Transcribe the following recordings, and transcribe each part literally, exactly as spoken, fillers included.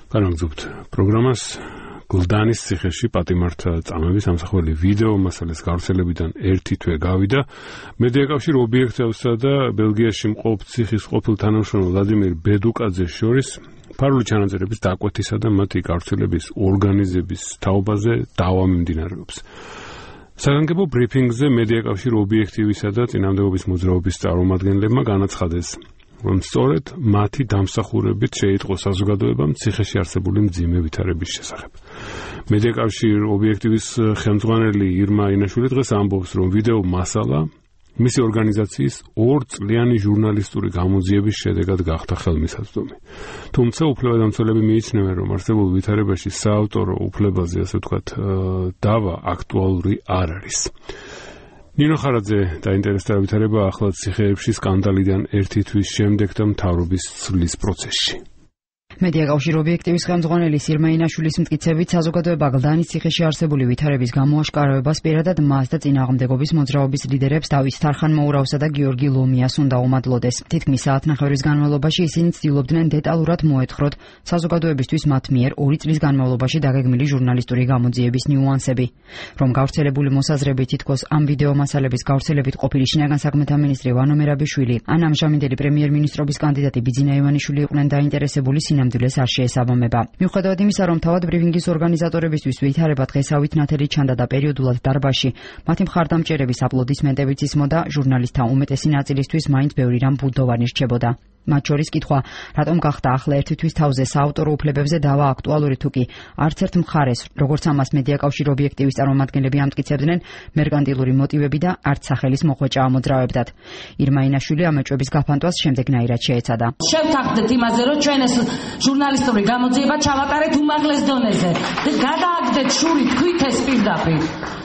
განაგზობთ პროგრამას გლდანის ციხეში პატიმართ წამების ამსახველი ვიდეო მასალის გავრცელებიდან ერთი თვე გავიდა. მედიაკავშირი ობიექტივსა და ბელგიაში მყოფ ციხის ყოფილ თანამშრომელ ვლადიმერ ბედუკაძეს შორის ფარული ჩანაწერების დაკვეთისა და მათი გავრცელების ორგანიზების თაობაზე დავა მიმდინარეობს. საგანგებო ბრიფინგზე მედიაკავშირი ობიექტივისა და წინამდებობის მოძრაობის წარმომადგენლებმა განაცხადეს, რომ სწორედ მათი დამსახურებით შეიტყო საზოგადოებამ ციხეში არსებული მძიმე ვითარების შესახებ. მედიაკავშირი ობიექტივის ხელმძღვანელი ირმა ინაშვილი დღეს ამბობს, რომ ვიდეო მასალა მისი ორგანიზაციის ორ წლიანი ჟურნალისტური გამოძიების შედეგად გახდა ხელმისაწვდომი. თუმცა უფლებადამცველები მიიჩნევენ, რომ არსებულ ვითარებაში საავტორო უფლებაზე, ასე ვთქვათ, დავა აქტუალური არ არის. ნინო ხარაძე დაინტერესდა ვითარება ახლაც ციხეებში სკანდალიდან ერთი თვის შემდეგ და მთავრობის ცვლის პროცესში. მედიაკავშირი ობიექტივის ხელმძღვანელი ირმა ინაშვილის მტკიცებით საზოგადოება გლდანის ციხეში არსებული ვითარების გამოაშკარავებას პირადად მას და წინააღმდეგობის მოძრაობის ლიდერებს დავით თარხან-მოურავსა და გიორგი ლომიას უნდა უმადლოდეს. თითქმის საათნახევრის განმავლობაში ისინი ცდილობდნენ დეტალურად მოეთხროთ საზოგადოებისთვის მათ მიერ ორი წლის განმავლობაში დაგეგმილი ჟურნალისტური გამოძიების ნიუანსები. რომ გავრცელებული მოსაზრებით თითქოს ამ ვიდეო მასალების გავრცელებით ყოფილი შინაგან საქმეთა მინისტრი ვანო მერაბიშვილი ან ამჟამინდელი პრემიერ-მინისტრობის კანდიდატი ბიძინა ივანიშვილი იყვნენ დაინტერესებული სინამდვილეს არ შეესაბამება. მიუხედავად იმისა, რომ თავად ბრიფინგის ორგანიზატორებისთვის ვითარება დღესავით ნათელი ჩანდა და პერიოდულად დარბაზში მათი მხარდამჭერების აპლოდისმენტებიც ისმოდა, ჟურნალისტთა უმეტესი ნაწილისთვის მაინც ბევრი რამ ბუდოვანი რჩებოდა. მათ შორის კითხვა, რატომ გახდა ახლა ერთი თვის თავზე საავტორო უფლებებზე დავა აქტუალური თუ კი არც ერთ მხარეს, როგორც ამას მედიაკავშირი ობიექტივის წარმომადგენლები ამტკიცებდნენ, მერკანტილური მოტივები და არც სახელის მოხვეჭა ამოძრავებდათ. ირმა ინაშვილი ამ ეჭვების გაფანტვას შემდეგნაირად შეეცადა. შევთანხმდეთ იმაზე, რომ ჩვენ ეს ჟურნალისტური გამოძიება ჩავატარეთ უმაღლეს დონეზე და გადააგდეთ შური თქვით ეს პირდაპირ.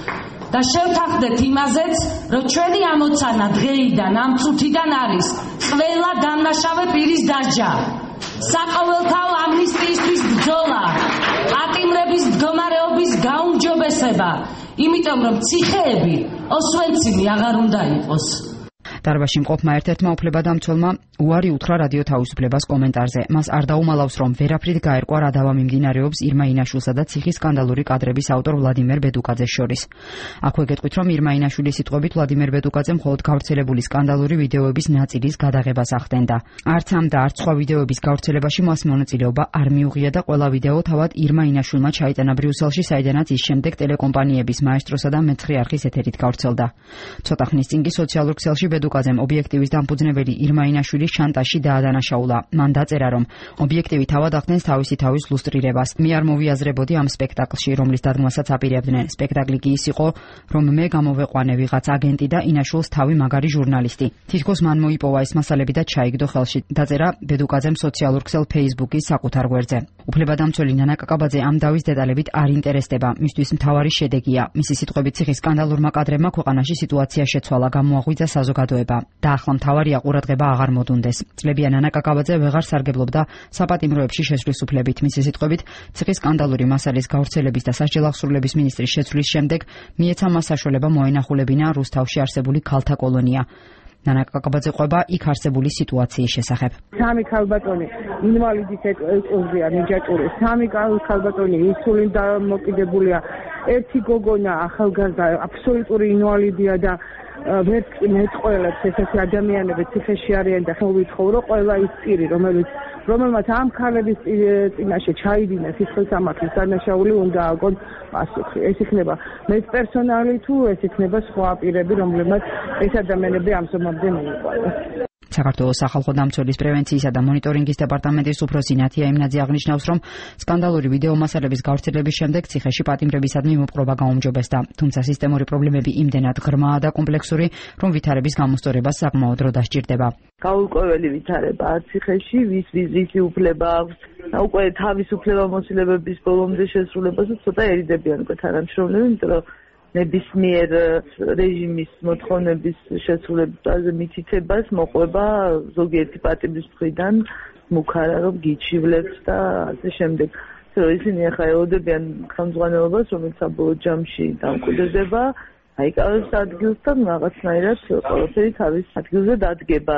და შევთანხმდეთ იმაზეც, რომ ჩვენი ამოცანა დღეიდან ამ წუთიდან არის ყველა დამნაშავე პირის დასჯა, საყოველთაო ამნისტიისთვის ბრძოლა, პატიმრების მდგომარეობის გაუმჯობესება, იმიტომ რომ ციხეები ოსვენციმი აღარ უნდა იყოს. დარბაზში მყოფმა ერთ-ერთმა უფლებადამცველმა უარი უთხრა რადიო თავისუფლებას კომენტარზე. მას არ დაუმალავს, რომ ვერაფრით გაერკვა რა დავა მიმდინარეობს ირმა ინაშვილსა და ციხის სკანდალური კადრების ავტორ ვლადიმერ ბედუკაძეს შორის. აქვე გეტყვით, რომ ირმა ინაშვილის სიტყვებით ვლადიმერ ბედუკაძე მხოლოდ გავრცელებული სკანდალური ვიდეოების ნაწილის გადაღებას ახდენდა. არც ამ და არც სხვა ვიდეოების გავრცელებაში მას მონაწილეობა არ მიუღია და ყველა ვიდეო თავად ირმა ინაშვილმა ჩაიტანა ბრიუსელში, საიდანაც ის შემდეგ ტელეკომპანიების მაესტროსა და მეცხრე არხის ეთერით გავრცელდა. ცოტა ხნის წინ კი სოციალურ ქსელში ბედუკაძემ ობიექტივის დამფუძნებელი ირმა ინაშვილის შანტაჟი დაადანაშაულა. მან დაწერა, რომ ობიექტივი თავად ახდენს თავისი თავის ლუსტრირებას. მე არ მოვიაზრებოდი ამ სპექტაკლში, რომლის დადგმასაც აპირებდნენ. სპექტაკლი კი ის იყო, რომ მე გამოვეყვანე ვიღაც აგენტი და ინაშვილს თავი მაგარი ჟურნალისტი. თითქოს მან მოიპოვა ეს მასალები და ჩაიგდო ხელში. დაწერა ბედუკაძემ სოციალურ ქსელ Facebook-ის საკუთარ გვერდზე. უფლებადამცველი ნანა კაკაბაძე ამ დავის დეტალებით არ ინტერესდება. მისთვის მთავარი შედეგია. მისი სიტყვებით ციხის სკანდალურმა კადრებმა ქვეყანაში სიტუაცია შეცვალა, გამოაღვიძა საზოგადოება. და ახლა მთავარია ყურადღება აღარ მოდუნდეს. წლებიან ნანა კაკაბაძე ვეღარ სარგებლობდა საპატიმროებში შესვლის უფლებით. მისი სიტყვებით, ციხის სკანდალური მასალის გავრცელების და სასჯელ აღსრულების მინისტრის შეცვლის შემდეგ მიეცა მას საშუალება მოენახულებინა რუსთავში არსებული ქალთა კოლონია. ნანა კაკაბაძე ყვება იქ არსებული სიტუაციის შესახებ. სამი ქალბატონი ინვალიდის ეკოზია მიჯაჭური, სამი ქალბატონი ინსულინ დამოკიდებულია, ერთი გოგონა ახალგაზრდა აბსოლუტური ინვალიდია და ვერც მეტყველებს ესეთი ადამიანები ციხეში არიან და მოვითხოვრო ყველა ის პირი, რომელიც რომელმაც ამ ქალების წინაშე ჩაიდინა სიცხეს სამართლის დანაშაული უნდა აგონ პასუხი. ეს იქნება მეც პერსონალი თუ ეს იქნება სხვა პირები, რომლებმაც ეს ადამიანები ამ ზომამდე მიიყვანეს. საქართველოს სახალხო დამცველის პრევენციისა და მონიტორინგის დეპარტამენტის უფროსი ნათია იმნაძე აღნიშნავს, რომ სკანდალური ვიდეო მასალების გავრცელების შემდეგ ციხეში პატიმრებისადმი მოპყრობა გაუმჯობესდა. თუმცა სისტემური პრობლემები იმდენად ღრმაა და კომპლექსური, რომ ვითარების გამოსწორება საკმაოდ დრო დასჭირდება. გაურკვეველი ვითარება ციხეში, ვის ვიზიტი უფლება აქვს, უკვე თავისუფლებამოსილებების ბოლომდე შესრულებას ცოტა ერიდებიან უკვე თანამშრომლები, იმიტომ რომ ნებისმიერ რეჟიმის მოთხოვნების შესრულებაზე მითითებას მოყვება ზოგიერთი პატიმრის მხრიდან მუქარა რომ გიჩივლებს და ასე შემდეგ. ისინი ახლა ელოდებიან ხელმძღვანელობას, რომელიც საბოლოო ჯამში დამკვიდრდება, აიკავებს ადგილს და რაღაცნაირად ყველაფერი თავის ადგილზე დადგება.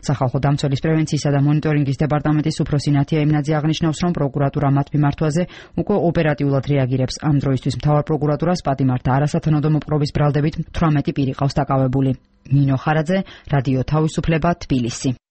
სახალხო დამცველის პრევენციისა და მონიტორინგის დეპარტამენტის უფროსი ნათია იმნაძე აღნიშნავს, რომ პროკურატურა მათ მიმართვაზე უკვე ოპერატიულად რეაგირებს. Ამ დროისთვის მთავარ პროკურატურას პატიმართა არასათანადო მოპყრობის ბრალდებით თვრამეტი პირი ყავს დაკავებული. ნინო ხარაძე, რადიო თავისუფლება, თბილისი.